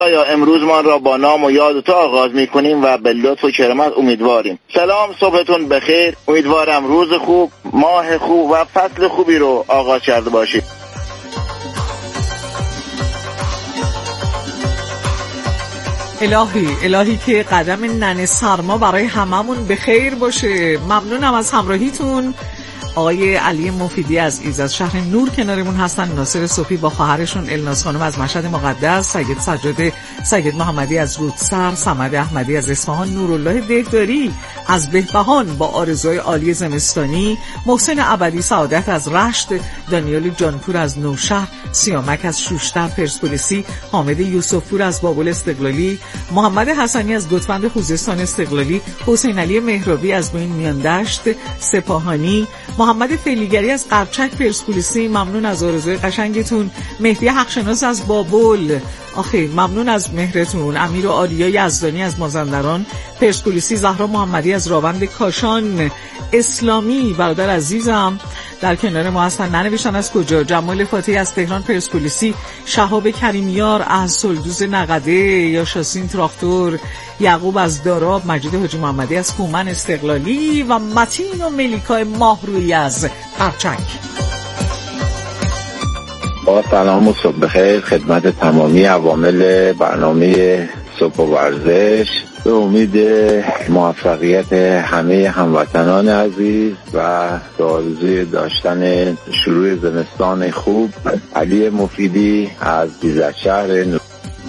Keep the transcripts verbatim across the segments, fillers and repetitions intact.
یا امروز ما را با نام و یاد تو آغاز می‌کنیم و به لطف و کرمت امیدواریم. سلام، صبحتون بخیر. امیدوارم روز خوب، ماه خوب و فصل خوبی رو آغاز کرده باشید. الهی الهی که قدم ننه سرما برای هممون بخیر باشه. ممنونم از همراهیتون. آقای علی مفیدی از ایز از شهر نور کنارمون هستن، ناصر صبحی با خواهرشون الناز خانم از مشهد مقدس، سید سجاد سید محمدی از رودسر، صمد احمدی از اصفهان، نورالله دهداری از بهبهان با آرزوهای عالی زمستانی، محسن ابدی سعادت از رشت، دانیال جانپور از نوشهر، سیامک از شوشتر پرسپولیسی، حامد یوسفپور از بابل استقلالی، محمد حسنی از گوتفند خوزستان استقلالی، حسین علی مهرابی از بین میاندشت سپاهانی، محمد فعلیگری از قرچک پرسپولیسی، ممنون از آرزوی قشنگتون. مهدی حقشناس از بابل، آخه ممنون از مهرتون. امیر و آریا یزدانی از مازندران پرسپولیسی، زهرا محمدی از راوند کاشان، اسلامی برادر عزیزم در کنار ما هستن، ننوشتن از کجا. جمال فاتحی از تهران پرسپولیسی، شهاب کریمیار از سلدوز نقده یا شاسین تراکتور، یعقوب از داراب، مجید حاجی محمدی از کومن استقلالی و متین و ملیکای ماهرویی از قرچک. با سلام و صبح بخیر خدمت تمامی عوامل برنامه صبح و ورزش، به امید موفقیت همه هموطنان عزیز و به آرزوی داشتن شروع زمستان خوب. علی مفیدی از ایز از شهر نور.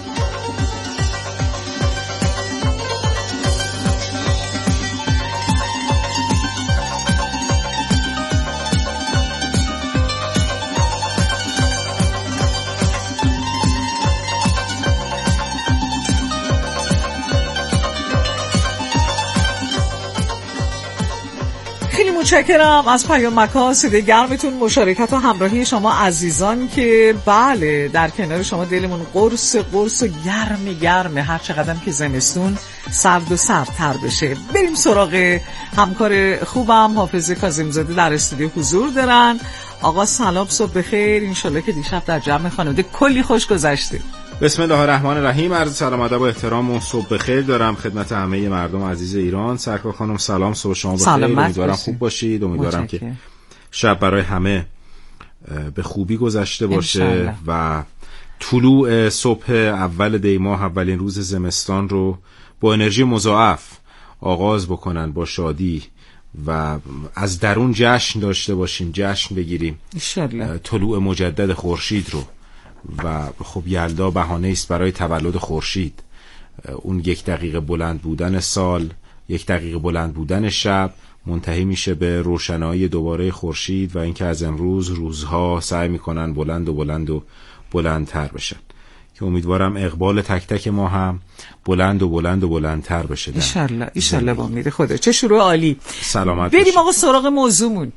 متشکرم از پیامک ها، صدای گرمتون، مشارکت و همراهی شما عزیزان که بله در کنار شما دلمون قرص قرص و گرم گرمه، هر چقدر که زمستون سرد و سردتر بشه. بریم سراغ همکار خوبم حافظ کاظم‌زاده در استودیو حضور دارن. آقا سلام، صبح بخیر، انشالله که دیشب در جمع خانواده کلی خوش گذشته. بسم الله الرحمن الرحیم. عرض سلام ادب و احترام و صبح بخیر دارم خدمت همه مردم عزیز ایران. سرکار خانم سلام، صبح شما بخیر، امیدوارم خوب باشید، امیدوارم که شب برای همه به خوبی گذشته باشه و طلوع صبح اول دی ماه، اولین روز زمستان رو با انرژی مضاعف آغاز بکنن، با شادی و از درون جشن داشته باشیم، جشن بگیریم انشالله طلوع مجدد خورشید رو. و خب یلدا بهانه است برای تولد خورشید، اون یک دقیقه بلند بودن سال، یک دقیقه بلند بودن شب منتهی میشه به روشنایی دوباره خورشید و اینکه از امروز روزها سعی میکنن بلند و بلند و بلندتر بشن، که امیدوارم اقبال تک تک ما هم بلند و بلند و بلندتر بشه ان شاء الله. ان شاء الله با امید خدا. چه شروع عالی. سلامت بریم آقا سراغ موضوعمون.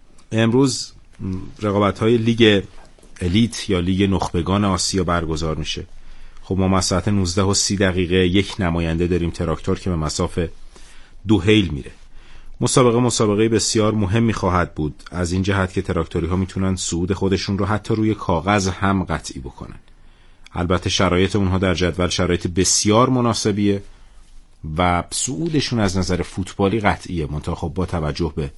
امروز رقابت‌های لیگ الیت یا لیگ نخبگان آسیا برگزار میشه. خب ما ما ساعت نوزده و سی دقیقه یک نماینده داریم، تراکتور، که به مسافه دوحیل میره. مسابقه مسابقه بسیار مهمی خواهد بود، از این جهت که تراکتوری ها میتونن صعود خودشون رو حتی روی کاغذ هم قطعی بکنن. البته شرایط اونها در جدول شرایط بسیار مناسبیه و صعودشون از نظر فوتبالی قطعیه، منتها خب با توجه به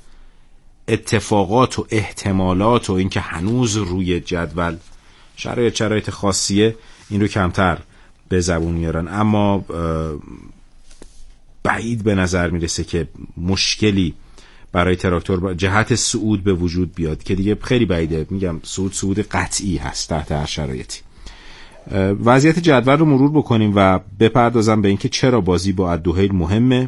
اتفاقات و احتمالات و اینکه هنوز روی جدول شرایط شرایط خاصیه، این رو کمتر به زبون میارن. اما بعید به نظر میرسه که مشکلی برای تراکتور جهت صعود به وجود بیاد، که دیگه خیلی بعیده. میگم صعود صعود قطعی هست تحت هر شرایطی. وضعیت جدول رو مرور بکنیم و بپردازم به اینکه چرا بازی با الدوحیل مهمه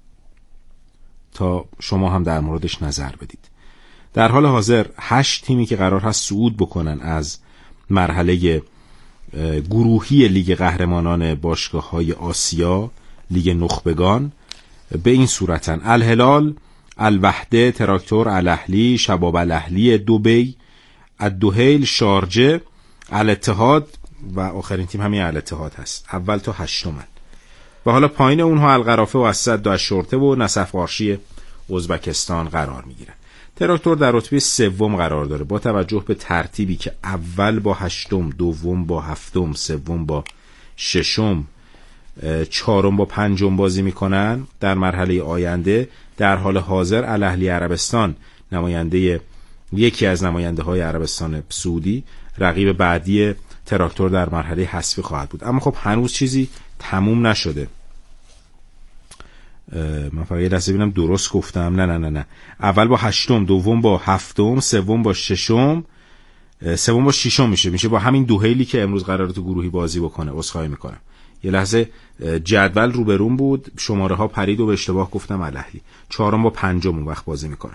تا شما هم در موردش نظر بدید. در حال حاضر هشت تیمی که قرار هست صعود بکنن از مرحله گروهی لیگ قهرمانان باشگاه‌های آسیا، لیگ نخبگان، به این صورتن: الهلال، الوحده، تراکتور، الاهلی، شباب الاهلی دبی، الدوحیل، شارجه، الاتحاد و آخرین تیم همین الاتحاد هست. اول تا هشتمن. و حالا پایین اونها القرافه و اسد و الشرطه و نصف قارشی ازبکستان قرار میگیرن. تراکتور در رتبه سوم قرار داره با توجه به ترتیبی که اول با هشتم، دوم با هفتم، سوم با ششم، چهارم با پنجم بازی میکنن در مرحله آینده. در حال حاضر الاهلی عربستان نماینده یکی از نماینده های عربستان سعودی رقیب بعدی تراکتور در مرحله حذفی خواهد بود. اما خب هنوز چیزی تموم نشده. من فقط یه لحظه ببینم درست گفتم. نه نه نه نه اول با هشتم، دوم با هفتم، سوم با ششم، سوم با ششم میشه میشه با همین دوهیلی که امروز قراره تو گروهی بازی بکنه. عذرخواهی میکنم یه لحظه جدول رو بروم بود، شماره ها پرید و به اشتباه گفتم الاهلی. چهارم با پنجم اون وقت بازی میکنن.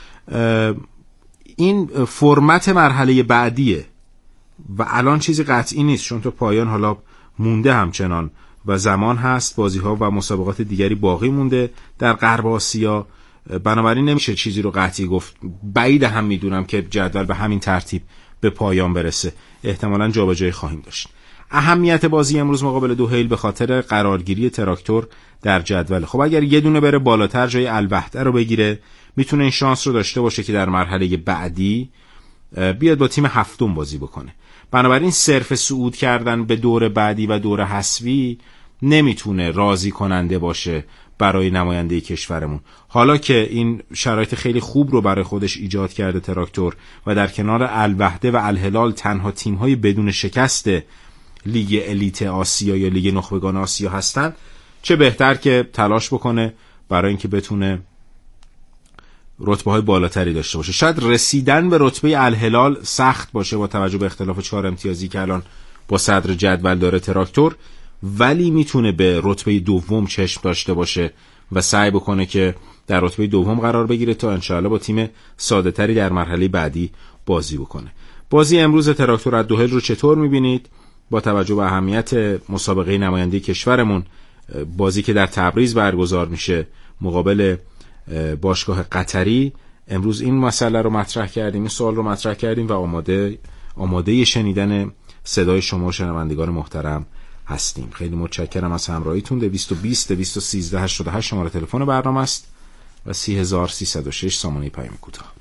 این فرمت مرحله بعدیه و الان چیزی قطعی نیست، چون تو پایان حالا مونده همچنان و زمان هست، بازی ها و مسابقات دیگری باقی مونده در غرب آسیا. بنابراین نمیشه چیزی رو قطعی گفت. بعید هم میدونم که جدول به همین ترتیب به پایان برسه، احتمالاً جابجایی خواهیم داشت. اهمیت بازی امروز مقابل دوحیل به خاطر قرارگیری تراکتور در جدول. خب اگر یه دونه بره بالاتر جای الوحده رو بگیره، میتونه این شانس رو داشته باشه که در مرحله بعدی بیاد با تیم هفتم بازی بکنه. بنابراین صرف صعود کردن به دور بعدی و دور حذفی نمیتونه راضی کننده باشه برای نماینده کشورمون. حالا که این شرایط خیلی خوب رو برای خودش ایجاد کرده تراکتور و در کنار الوحده و الهلال تنها تیم‌های بدون شکست لیگ الیت آسیا یا لیگ نخبگان آسیا هستن، چه بهتر که تلاش بکنه برای اینکه بتونه رتبه های بالاتری داشته باشه. شاید رسیدن به رتبه الهلال سخت باشه با توجه به اختلاف چهار امتیازی که الان با صدر جدول داره تراکتور، ولی میتونه به رتبه دوم چشم داشته باشه و سعی بکنه که در رتبه دوم قرار بگیره تا انشاءالله با تیم ساده تری در مرحله بعدی بازی بکنه. بازی امروز تراکتور از دوحیل رو چطور میبینید؟ با توجه به اهمیت مسابقه نماینده کشورمون، بازی که در تبریز برگزار میشه مقابل باشگاه قطری، امروز این مسئله رو مطرح کردیم، این سوال رو مطرح کردیم و آماده آماده شنیدن صدای شما شنوندگان محترم هستیم. خیلی متشکرم از همراهیتون. دویست و بیست دویست و سیزده هشتاد و هشت شماره تلفن برنامه است و سی هزار و سیصد و شش سامانه پیام کوتاه.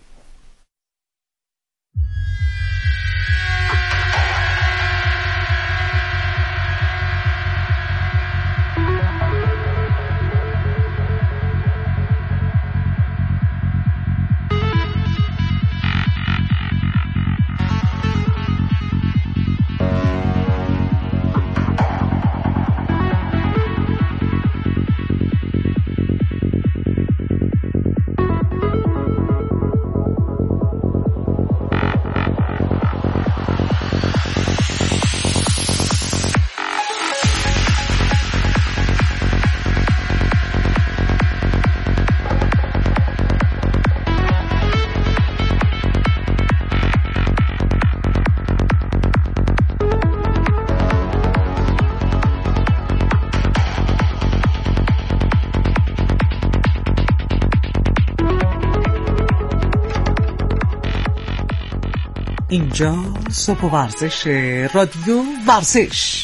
اینجا صبح ورزش رادیو ورزش.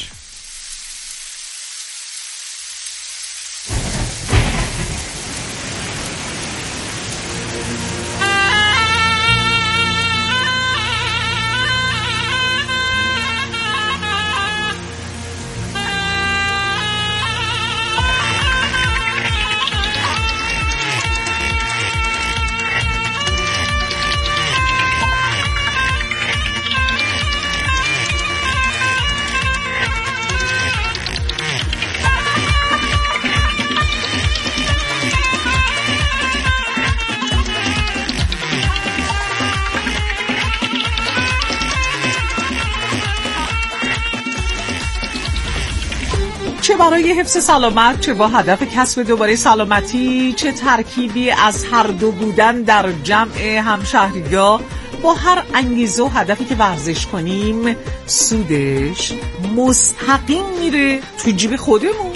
چه برای حفظ سلامت، چه با هدف کسب دوباره سلامتی، چه ترکیبی از هر دو بودن در جمع همشهری‌ها، با هر انگیزه و هدفی که ورزش کنیم سودش مستقیم میره تو جیب خودمون.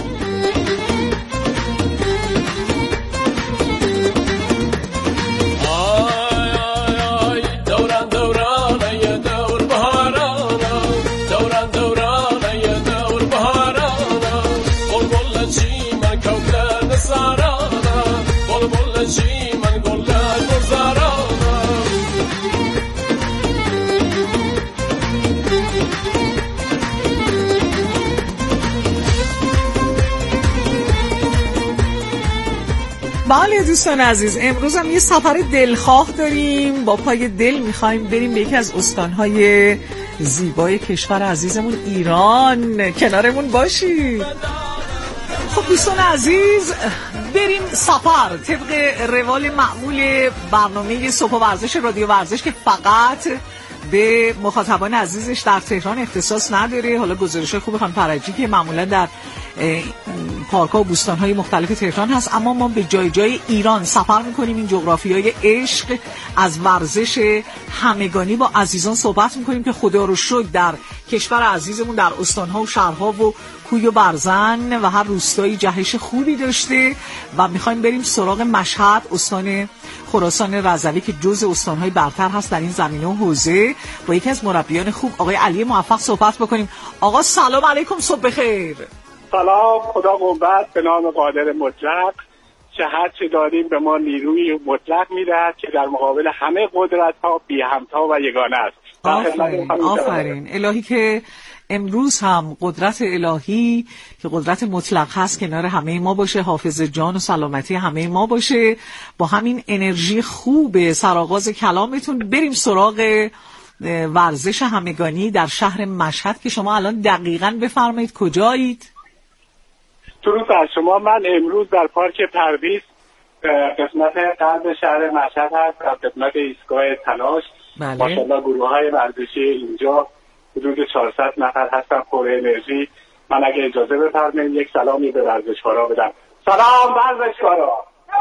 بله دوستان عزیز، امروز هم یه سفر دلخواه داریم. با پای دل میخوایم بریم به یکی از استانهای زیبای کشور عزیزمون ایران. کنارمون باشید. خب دوستان عزیز، بریم سفر طبق روال معمول برنامه صبح ورزش رادیو ورزش که فقط به مخاطبان عزیزش در تهران اختصاص نداره. حالا گزارش خوب خانم فرجی که معمولا در پارک ها و بوستان های مختلف تهران هست، اما ما به جای جای ایران سفر میکنیم. این جغرافیای عشق از ورزش همگانی با عزیزان صحبت میکنیم که خدا رو شکر در کشور عزیزمون در استان ها و شهرها و کوی و برزن و هر روستایی جهش خوبی داشته و میخوایم بریم سراغ مشهد، استان خراسان رضوی که جزء استانهای برتر هست در این زمینه و حوزه، با یکی از مربیان خوب آقای علی موفق صحبت بکنیم. آقا سلام علیکم، صبح بخیر. سلام، خدا قوت به نام قادر مطلق. چه هرچی داریم به ما نیروی مطلق میدهد که در مقابل همه قدرت ها بی همتا و یگانه است. آفرین آفرین. الهی که امروز هم قدرت الهی که قدرت مطلق هست کنار همه ما باشه، حافظ جان و سلامتی همه ما باشه. با همین انرژی خوب سرآغاز کلامتون بریم سراغ ورزش همگانی در شهر مشهد که شما الان دقیقاً بفرمایید کجایید؟ درود بر شما. من امروز در پارک پرویز قسمت غرب شهر مشهد هست، در قسمت ایستگاه تلاش. بله. ماشاءالله گروه های ورزشی اینجا حدود چهارصد نفر هستن پر انرژی. من اگه اجازه بفرمایید یک سلامی به ورزشکارا بدم. سلام ورزشکارا.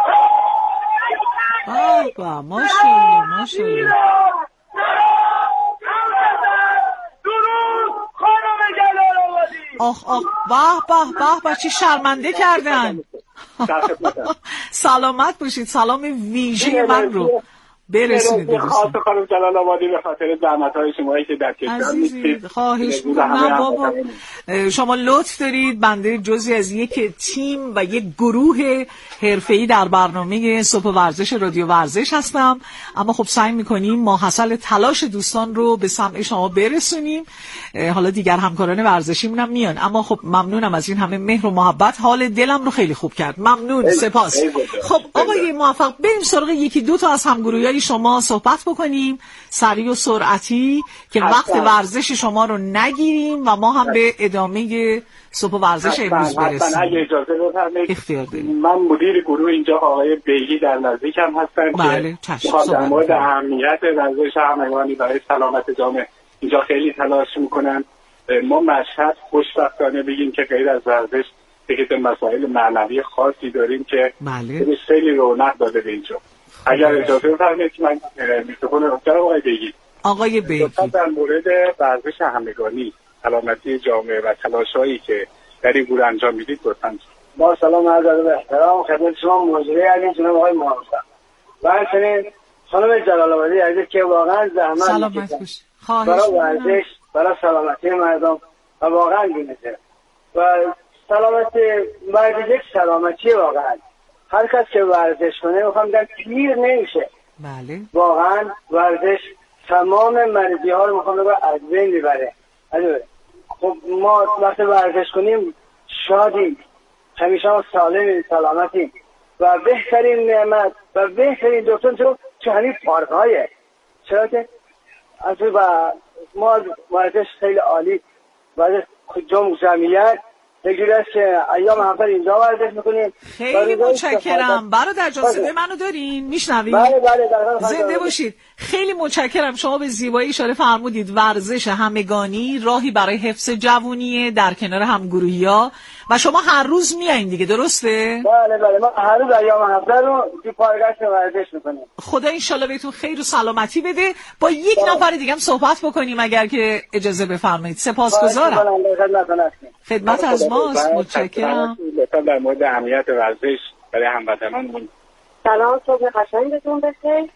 آقا ماشاءالله ماشاءالله. آخ آخ به به به به چی شرمنده کردن. سلامت باشید. سلام ویژه من رو برسونید. خاص خانم جلال آبادی به خاطر زحمت‌های شمایی که در کشور نیستید. خواهش می‌کنم بابا، شما لطف دارید. بنده جزئی از یک تیم و یک گروه حرفه‌ای در برنامه صبح ورزش رادیو ورزش هستم، اما خب سعی می‌کنیم ماحصل تلاش دوستان رو به سمع شما برسونیم. حالا دیگر همکاران ورزشیمون هم میان، اما خب ممنونم از این همه مهر و محبت. حال دلم رو خیلی خوب کرد. ممنون، سپاس. خب آقای موفق، بریم سراغ یکی دو تا از همگروهیای شما صحبت بکنیم سریع و سرعتی که وقت ورزش شما رو نگیریم و ما هم به ادامه صبح ورزش امروز برسیم. اگه اجازه بفرمایید اختیار داریم. من مدیر گروه اینجا آقای بیگی در نزدیکم هستن. بله، که در مورد اهمیت ورزش همگانی برای سلامت جامعه اینجا خیلی تلاش میکنن. ما مشهد خوشبختانه بگیم که غیر از ورزش دیگه مسائل معنوی خاصی داریم که بله. خیلی رونق داده به اینجا. اگر اجازه بفرمایید که من میکروفون رو بگیرم. آقای بیگی آقای بیگی در مورد ورزش همگانی، سلامتی جامعه و تلاشایی که در این گروه انجام میدید لطفاً. با سلام و عرض احترام خدمت شما مجری عزیز جناب آقای موفق و همچنین خانم جلال آبادی عزیز که واقعا زحمت میکشن برای ورزش، برای سلامتی مردم و واقعا بی‌نظیر و سلامتی ورزش یک سلامتی واقعا. هر کس که ورزش کنه میخوام بگم پیر نمیشه. بله. واقعا ورزش تمام مریضی ها رو میخوام بگم از بین میبره. خب ما وقتی ورزش کنیم شادیم، همیشه سالمیم، سلامتیم و بهترین نعمت و بهترین دکتر تو تو همین پارک هایه. چرا که و ما ورزش خیلی عالی ورزش جمع جمعیت بگیر است که ایام همفر اینجا ورزش میکنیم. خیلی متشکرم. برادر جان صدای منو دارین؟ میشنوید؟ بله بله. زنده باشید. خیلی متشکرم. شما به زیبایی اشاره فرمودید. ورزش همگانی راهی برای حفظ جوونیه در کنار همگروهی‌ها و شما هر روز میایین دیگه، درسته؟ بله بله. ما هر روز ایام هفته رو تو پارک ورزش میکنیم. خدا ان شاءالله بهتون خیر و سلامتی بده. با یک بله. نفر دیگه هم صحبت بکنیم اگر که اجازه بفرمایید. سپاسگزارم. خدمت از ماست. متشکرم. در مورد اهمیت ورزش برای هموطنان. سلام، صبح قشنگتون بخیر.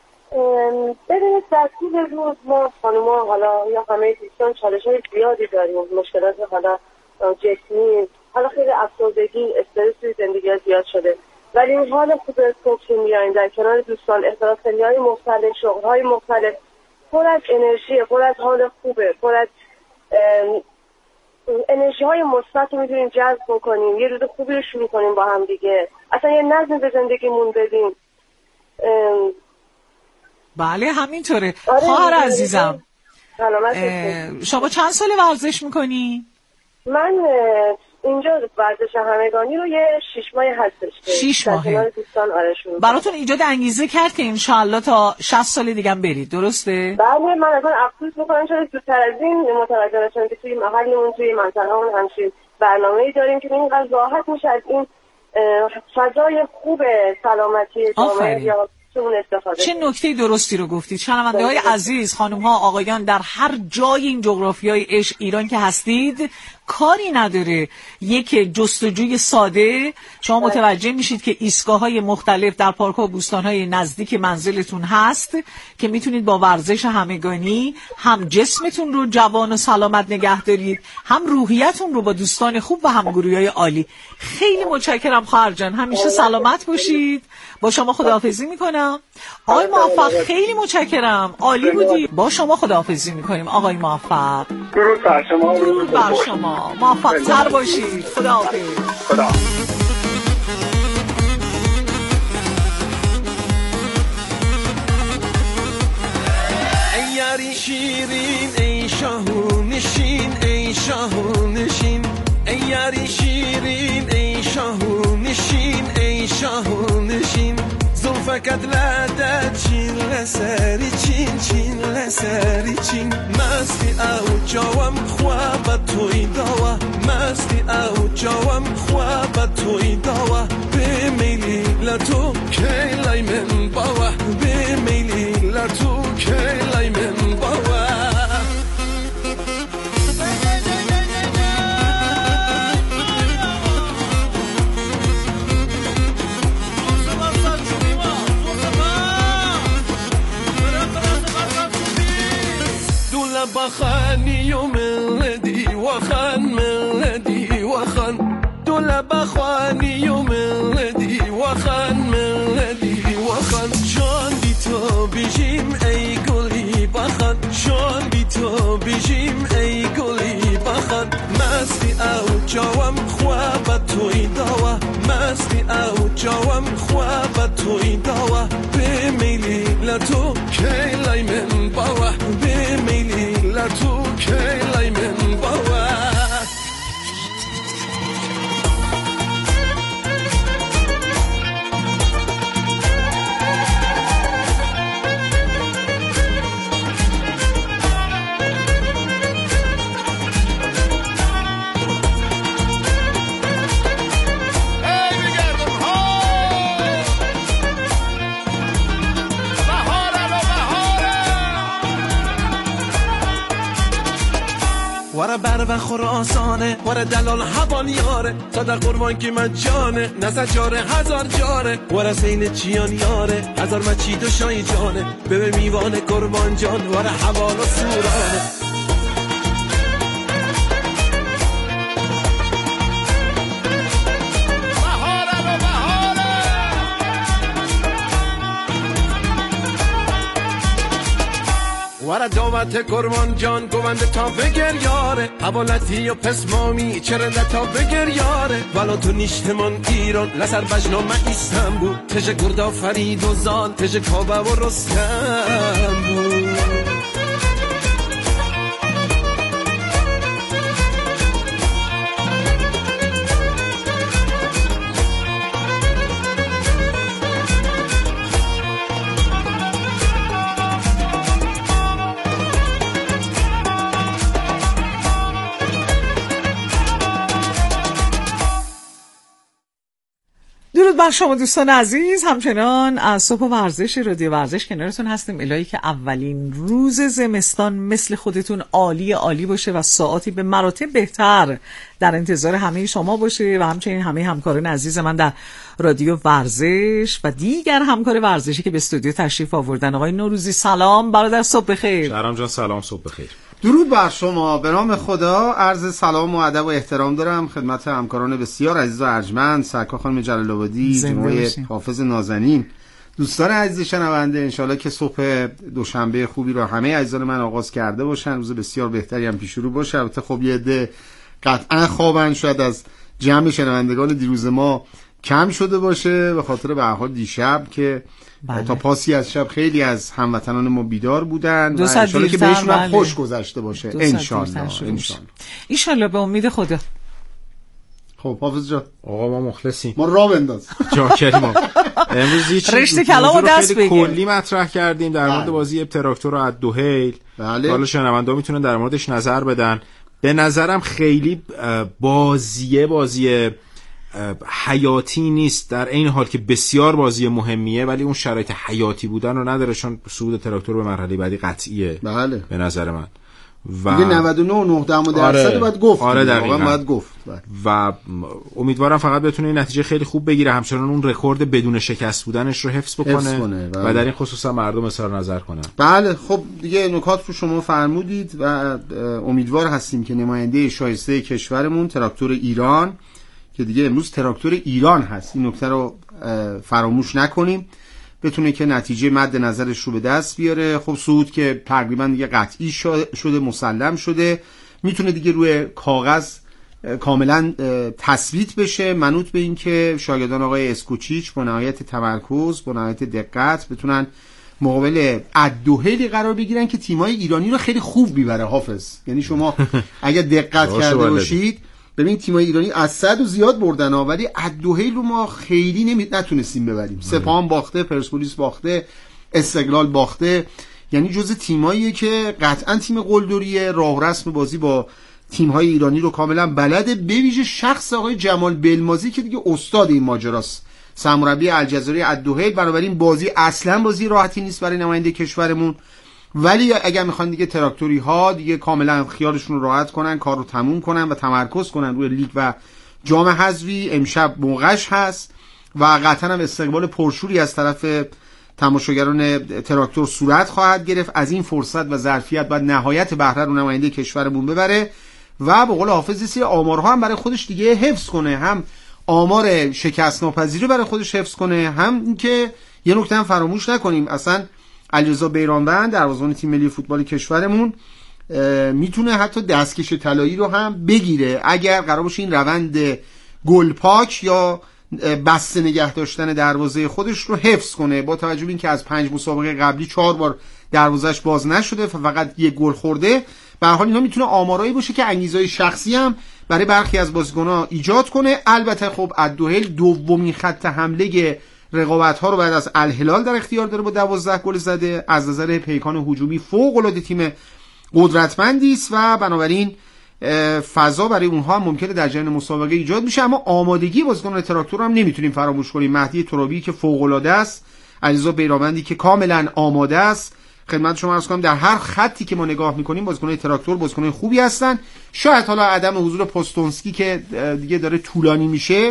ببینید در طول روز ما خانوما حالا یا همه دوستان چالش‌های زیادی داریم، مشکلات حالا جسمی، حالا خیلی افسردگی، استرس توی زندگی زیاد شده، ولی این حال خوب صبح که میاییم در کنار دوستان، اختلاف سنی‌های مختلف، شغل‌های مختلف، پر از انرژی، پر از حال خوبه، پر از انرژی های مثبت رو میتونیم جذب بکنیم، یه روز خوبی رو شروع کنیم با هم دیگه، اصلا یه نظم به زندگیمون بدیم. بله همینطوره. آره خواهر عزیزم شما چند سال ورزش میکنی؟ من اینجا ورزش همگانی رو یه شیش ماه هستش. شیش ماهه. براتون ایجاد انگیزه کرد که انشالله تا شصت سال دیگه هم برید، درسته؟ بله من اصلا افسوس میکنم شده زودتر از این متوجه نشدم که توی محلمون توی منطقه‌مون همچین برنامه‌ای داریم که اینقدر راحت میشه از این فضای خوب سلامتی جامعه یا چه نکته درستی رو گفتید. شنونده های عزیز، خانم ها، آقایان، در هر جای این جغرافیای عشق ایران که هستید کاری نداره یک جستجوی ساده شما متوجه میشید که ایستگاه های مختلف در پارک و بوستان های نزدیک منزلتون هست که میتونید با ورزش همگانی هم جسمتون رو جوان و سلامت نگه دارید، هم روحیتون رو با دوستان خوب و همگروهی های عالی. خیلی متشکرم خواهر جان، همیشه سلامت باشید. با شما خداحافظی میکنم. آقای موفق خیلی متشکرم، عالی بودی. با شما خداحافظی میکنیم آقای موفق. درود بر شما. درود بر شما. موفق تر باشید. خداحافظ. خدا. ای یاری شیرین ای شاهو نشین ای شاهو نشین ای یاری شیرین ای شاهو نشین ای شاهو نشین زلفکت لدت چین لسری چین چین لسری چین مستی او جوام خواب توی دوا مستی او جوام خواب توی دوا به میلی لتو کلای من باوا به میلی لتو کلای من باوا بخانی و ملدی وخان ملدی وخان دولا بخانی و ملدی وخان ملدی وخان جان بی تو بیجیم ای گلی بخان جان بی تو بیجیم ای گلی بخان مستی او جوام خواب توی دوا مستی او جوام خواب توی دوا به میلی لتو کلای من باوا به میلی لتو کلای من باوا وره بر و خراسانه وره دلال هوان یاره تا در قربان که من جانه نزد جاره هزار جاره وره سین چیان یاره هزار مچید و شای جانه به میوان قربان جان وره حوال و سورانه وره دعوت قربان جان گوونده تا بگر یاره حوالتی و پس مامی چرنده تا بگر یاره ولا تو نیشتمان ایران لسر بجنامه ایستانبول تژه گردا فرید و زال تژه کابه و رستم بود درود بر شما دوستان عزیز، همچنان از صبح ورزش رادیو ورزش کنارتون هستیم. الهی که اولین روز زمستان مثل خودتون عالی عالی باشه و ساعتی به مراتب بهتر در انتظار همه شما باشه و همچنین همه همکاران عزیز من در رادیو ورزش و دیگر همکار ورزشی که به استودیو تشریف آوردن. آقای نوروزی سلام برادر، صبح بخیر. شهرام جان سلام، صبح بخیر. درود بر شما. به نام خدا عرض سلام و ادب و احترام دارم خدمت همکاران بسیار عزیز و ارجمند، سرکار خانم جلال آبادی، جناب حافظ نازنین، دوستان عزیز شنونده. انشالله که صبح دوشنبه خوبی رو همه عزیزان من آغاز کرده باشن، روز بسیار بهتری هم پیش رو باشه. البته خب یه عده قطعا خوابن، شاید از جمع شنوندگان دیروز ما کم شده باشه به خاطر به هر حال دیشب که بله. تا پاسی از شب خیلی از هموطنان ما بیدار بودن و انشالله که بهشون بله. خوش گذشته باشه انشالله انشالله انشالله به امید خدا. خب حافظ جان آقا ما مخلصیم، ما راه بنداز جاکری ما امروز یه رشته کلامو دست بگیر کلی مطرح کردیم در مورد بازی تراکتور و الدوحیل. بله. حالا شنوندا میتونن در موردش نظر بدن. به نظرم خیلی بازیه بازی حیاتی نیست، در این حال که بسیار بازی مهمیه، ولی اون شرایط حیاتی بودن رو نداره، چون صعود تراکتور به مرحله بعدی قطعیه. بله. به نظر من و دیگه نود و نه و نه دهم درصد آره. باید گفت. آره دقیقاً باید گفت. بله. و امیدوارم فقط بتونه این نتیجه خیلی خوب بگیره، همچنان اون رکورد بدون شکست بودنش رو حفظ بکنه, حفظ کنه. بله. و در این خصوص مردم اظهار نظر کنن. بله خب دیگه نکات رو شما فرمودید و امیدوار هستیم که نماینده شایسته کشورمون تراکتور ایران که دیگه امروز تراکتور ایران هست، این نکته رو فراموش نکنیم، بتونه که نتیجه مد نظرش رو به دست بیاره. خب صعود که تقریبا دیگه قطعی شده، مسلم شده، میتونه دیگه روی کاغذ کاملا تثبیت بشه، منوط به این که شاگردان آقای اسکوچیچ با نهایت تمرکز با نهایت دقت بتونن مقابل الدوحیلی قرار بگیرن که تیمای ایرانی رو خیلی خوب میبره حافظ. یعنی شما اگر دقت کرده باشید ببین تیمای ایرانی از صد و زیاد بردن ها، ولی الدوحیل رو ما خیلی نمی... نتونستیم ببریم. سپاهان باخته، پرسپولیس باخته، استقلال باخته، یعنی جزء تیماییه که قطعا تیم قلدریه، راه رسم بازی با تیم‌های ایرانی رو کاملا بلده، به ویژه شخص آقای جمال بلمازی که دیگه استاد این ماجراست، سرمربی الجزایر الدوحیل. بنابراین بازی اصلا بازی راحتی نیست برای نماینده کشورمون، ولی اگر میخوان دیگه تراکتوری ها دیگه کاملا خیالشون رو راحت کنن، کار رو تموم کنن و تمرکز کنن روی لیگ و جام حذفی، امشب موقعش هست و قطعا هم استقبال پرشوری از طرف تماشاگران تراکتور صورت خواهد گرفت. از این فرصت و ظرفیت باید نهایت بهره رو نماینده کشورمون ببره و به قول حافظ سری آمارها هم برای خودش دیگه حفظ کنه، هم آمار شکست ناپذیری برای خودش حفظ کنه، هم اینکه یه نکته هم فراموش نکنیم اصلا علیرضا بیرانوند دروازه‌بان تیم ملی فوتبال کشورمون میتونه حتی دستکش طلایی رو هم بگیره اگر قرار باشه این روند گلپاک یا بسته نگه داشتن دروازه خودش رو حفظ کنه، با توجه به اینکه از پنج مسابقه قبلی چهار بار دروازه‌اش باز نشده، فقط یک گل خورده. به هر حال اینا میتونه آمارایی باشه که انگیزهای شخصی هم برای برخی از بازیکن‌ها ایجاد کنه. البته خب الدوحیل دومین خط حمله رقابت‌ها رو بعد از الهلال در اختیار داره با دوازده گل زده، از نظر پیکان هجومی فوق‌العاده تیم قدرتمندی است و بنابراین فضا برای اونها ممکنه در جریان مسابقه ایجاد بشه. اما آمادگی بازیکنان تراکتور هم نمیتونیم فراموش کنیم. مهدی ترابی که فوق‌العاده است، علیرضا بیرانوندی که کاملا آماده است. خدمت شما عرض کنم در هر خطی که ما نگاه می‌کنیم بازیکنان تراکتور بازیکنان خوبی هستن. شاید حالا عدم حضور پوستونسکی که دیگه داره طولانی میشه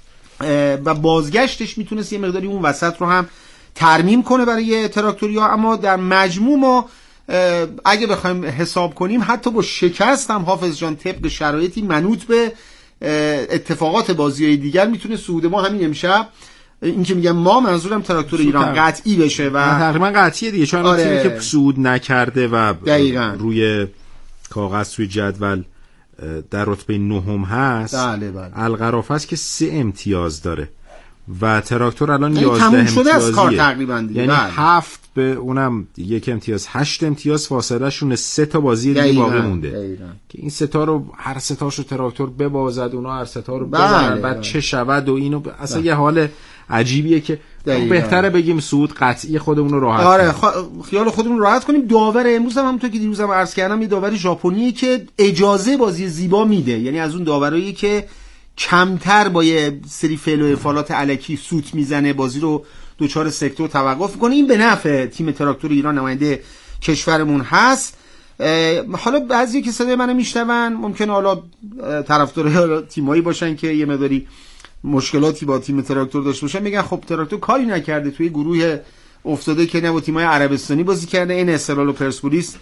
و بازگشتش میتونست یه مقداری اون وسط رو هم ترمیم کنه برای تراکتوریا، اما در مجموع ما اگه بخوایم حساب کنیم حتی با شکست هم حافظ جان طبق شرایطی منوط به اتفاقات بازی‌های دیگر میتونه صعود ما همین امشب، این که میگم ما منظورم تراکتور ایران قطعی بشه و تقریبا قطعیه دیگه، چون آره. تیمی که صعود نکرده و دقیقاً روی کاغذ توی جدول در رتبه نهم هست، بله بله. القرافه است که سه امتیاز داره و تراکتور الان یازده امتیازیه، یعنی بله. هفت به اونم یک امتیاز، هشت امتیاز فاصله شونه، سه تا بازی دیگه باقی مونده دقیقا. که این سه تا رو هر سه تاشو تراکتور ببازد، اونا هر سه تا رو ببرن، بعد بله. چه شود و اینو اصلا بله. یه حال عجیبیه که بهتره بگیم صعود قطعی خودمون رو راحت آره خ... خیال خودمون رو راحت کنیم. داور امروز هم همونطور که دیروزم عرض کردم یه داور ژاپنیه که اجازه بازی زیبا میده، یعنی از اون داورایی که کمتر با یه سری فعل و افعالات الکی سوت میزنه بازی رو دوچار سکتور توقف کنه. این به نفع تیم تراکتور ایران نماینده کشورمون هست. حالا بعضی که صدای منو میشنون ممکنه حالا طرفدار تیمایی باشن که یه مقداری مشکلاتی با تیم تراکتور داشته باشن، میگن خب تراکتور کاری نکرده، توی گروه افتاده که نه با تیمای عربستانی بازی کرده، این استقلال و پرسپولیس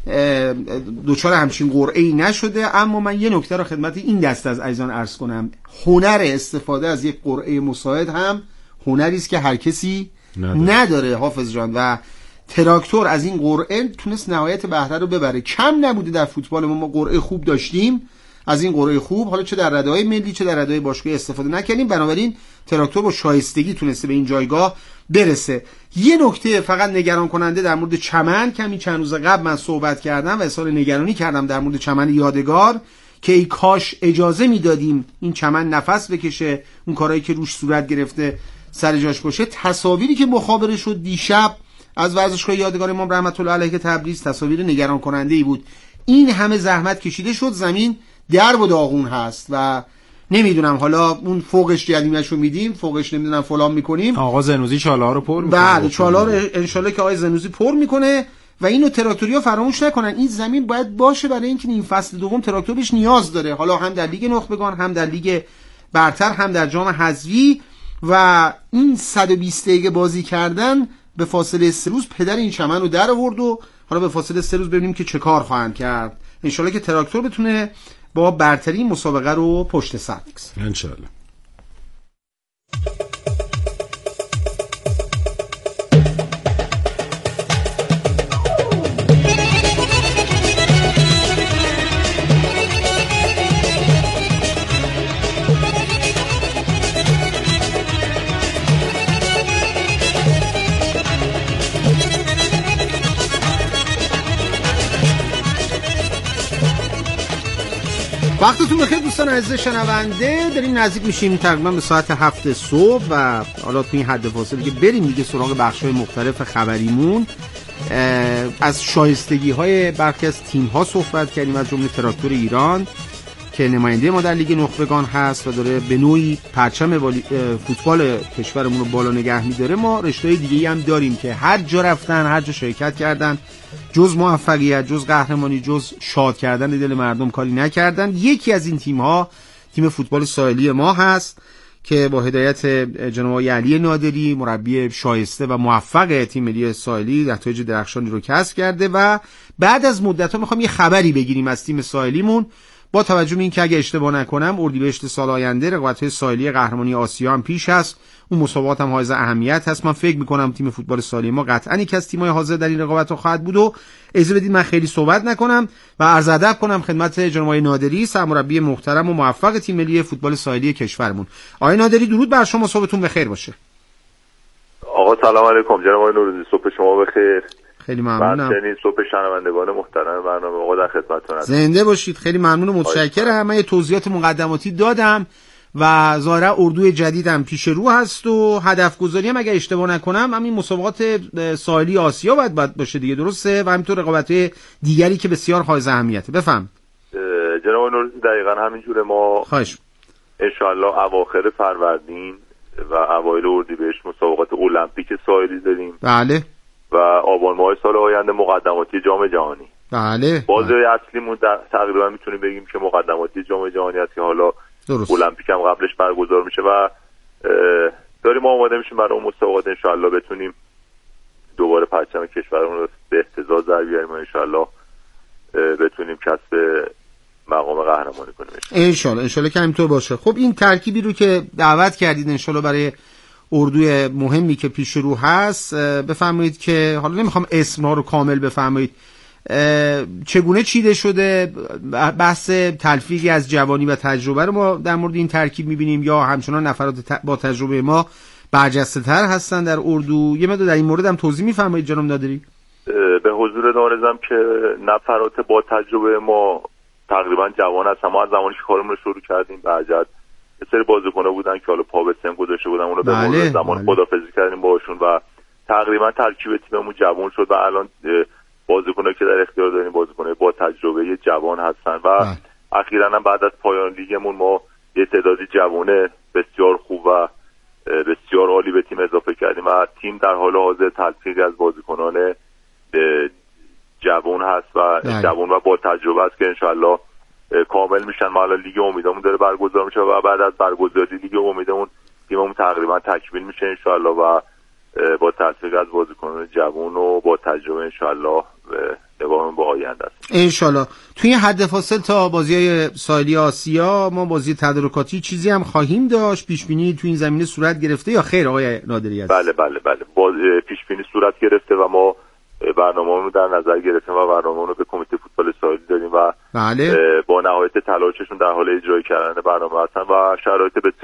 دوچار همچین قرعه‌ای نشده. اما من یه نکته رو خدمت این دست از عزیزان عرض کنم، هنر استفاده از یک قرعه مساعد هم هنری است که هر کسی نداره, نداره حافظ جان، و تراکتور از این قرعه تونست نهایت بهره رو ببره. کم نبوده در فوتبال ما ما قرعه خوب داشتیم، از این قرعه خوب، حالا چه در رده‌های ملی چه در رده‌های باشگاهی استفاده نکردیم. بنابراین تراکتور با شایستگی تونسته به این جایگاه برسه. یه نکته فقط نگران کننده در مورد چمن، کمی چند روز قبل من صحبت کردم و اظهار نگرانی کردم در مورد چمن یادگار که ای کاش اجازه میدادیم این چمن نفس بکشه، اون کارهایی که روش صورت گرفته سر جاش باشه. تصاویری که مخابره شد دیشب از ورزشگاه یادگار امام رحمت الله علیه تبریز تصاویر نگران کننده ای بود. این همه زحمت کشیده شد، زمین درب و داغون هست و نمیدونم حالا اون فوقش جریمه‌شو میدیم، فوقش نمیدونم فلان میکنیم. آقا زنوزی چاله‌ها رو پر میکنه. بله چاله‌ها رو ان شاءالله که آقای زنوزی پر میکنه و اینو تراکتوریا فراموش نکنن. این زمین باید باشه برای اینکه این فصل دوم تراکتور بهش نیاز داره، حالا هم در لیگ نخبگان هم در لیگ برتر هم در جام حذفی. و این صد و بیست دقیقه بازی کردن به فاصله سه روز پدر این چمن رو در آورد و حالا به فاصله سه روز ببینیم که چه کار خواهند کرد. ان شاءالله که تراکتور بتونه با برتری مسابقه رو پشت سر بگذاره. ان شاءالله. وقتتون بخیر دوستان عزیز شنونده. داریم نزدیک میشیم تقریبا به ساعت هفت صبح و حالا تو این حد فاصله که بریم دیگه سراغ بخش‌های مختلف خبریمون. از شایستگی های برخی از تیم ها صحبت کردیم، از جمله تراکتور ایران که نماینده ما در لیگ نخبگان هست و داره به نوعی پرچم فوتبال کشورمون رو بالا نگه می‌داره. ما رشته‌های دیگه‌ای هم داریم که هر جا رفتن، هر جا شرکت کردن، جز موفقیت، جز قهرمانی، جز شاد کردن دل مردم کاری نکردن. یکی از این تیم‌ها تیم فوتبال ساحلی ما هست که با هدایت جناب علی نادری، مربی شایسته و موفق تیم ملی ساحلی، نتایج درخشانی رو کسب کرده و بعد از مدت‌ها می‌خوام یه خبری بگیریم از تیم ساحلیمون با توجه به اینکه اگه اشتباه نکنم اردیبهشت سال آینده رقابت‌های ساحلی قهرمانی آسیا هم پیش هست. اون مسابقات هم حائز اهمیت هست. من فکر می‌کنم تیم فوتبال ساحلی ما قطعاً یکی از تیم‌های حاضر در این رقابت‌ها خواهد بود و اجازه بدید من خیلی صحبت نکنم و عرض ادب کنم خدمت جناب نادری، سرمربی محترم و موفق تیم ملی فوتبال ساحلی کشورمون. آقای نادری درود بر شما، صبحتون بخیر باشه. آقا سلام علیکم جناب نوروزی، صبح شما بخیر. خیلی ممنونم. بعد صبح شنوندگان محترم برنامه آقا در خدمتتون هستم. زنده باشید. خیلی ممنون و متشکرم. من یه توضیحات مقدماتی دادم و ظاهرا اردوی جدیدم پیش رو هست و هدف گذاری هم اگه اشتباه نکنم همین مسابقات ساحلی آسیا باید باید باشه دیگه، درسته؟ و همینطور رقابت‌های دیگری که بسیار حائز اهمیته. بفهم جناب نوروزی. دقیقاً همینجوره. ما خواهش ان شاءالله اواخر فروردین و اوایل اردیبهشت مسابقات المپیک ساحلی داریم. بله. و آبان ماه سال آینده مقدماتی جام جهانی. بله. بازی اصلیمون تقریبا میتونیم بگیم که مقدماتی جام جهانی است که حالا درست. المپیک هم قبلش برگزار میشه و داریم آماده میشیم برای اون مسابقات. ان شاءالله بتونیم دوباره پرچم کشورمون رو به اهتزاز در بیاریم و ان شاءالله بتونیم کسب مقام قهرمانی کنیم. ان شاءالله ان شاءالله که همینطور باشه. خب این ترکیبی رو که دعوت کردید ان شاءالله برای اردوی مهمی که پیش رو هست بفرمایید که حالا نمیخوام اسمها رو کامل بفرمایید چگونه چیده شده، بحث تلفیقی از جوانی و تجربه رو ما در مورد این ترکیب میبینیم یا همچنان نفرات با تجربه ما برجسته تر هستن در اردو؟ یه مقدار در این مورد هم توضیح میفرمایید جناب نادری. به حضور نارضام که نفرات با تجربه ما تقریبا جوان هستن. ما از زمانی که کارمون رو شروع کردیم بعد یه سری بازیکن‌ها بودن که حالا پا به سن گذاشته بودن، اون رو به مرور زمان خدافظی کردیم باهاشون و تقریبا ترکیب تیممون جوان شد و الان بازیکنایی که در اختیار داریم بازیکنای با تجربه جوان هستن و اخیراً هم بعد از پایان لیگمون ما یه تعدادی جوان بسیار خوب و بسیار عالی به تیم اضافه کردیم و تیم در حال حاضر تلفیقی از بازیکنان جوان هست و جوان و با تجربه است که انشالله کامل میشن. ما الان لیگ امیدمون داره برگزار میشه و بعد از برگزاری لیگ امیدمون تیممون تقریبا تکمیل میشه انشالله و با تلفیق از بازیکنان جوان و با تجربه انشالله نگاهمون با آینده است انشالله. توی حد فاصل تا بازی‌های ساحلی آسیا ما بازی تدارکاتی چیزی هم خواهیم داشت؟ پیش بینی تو این زمینه صورت گرفته یا خیر آقای نادری عزیز؟ بله بله بله باز پیش بینی صورت گرفته و ما برنامه رو در نظر گرفتیم و برنامه رو به کمیته فوتبال ساحلی دادیم و بله. با نهایت تلاششون در حال اجرای کردن برنامه هستن و شرایط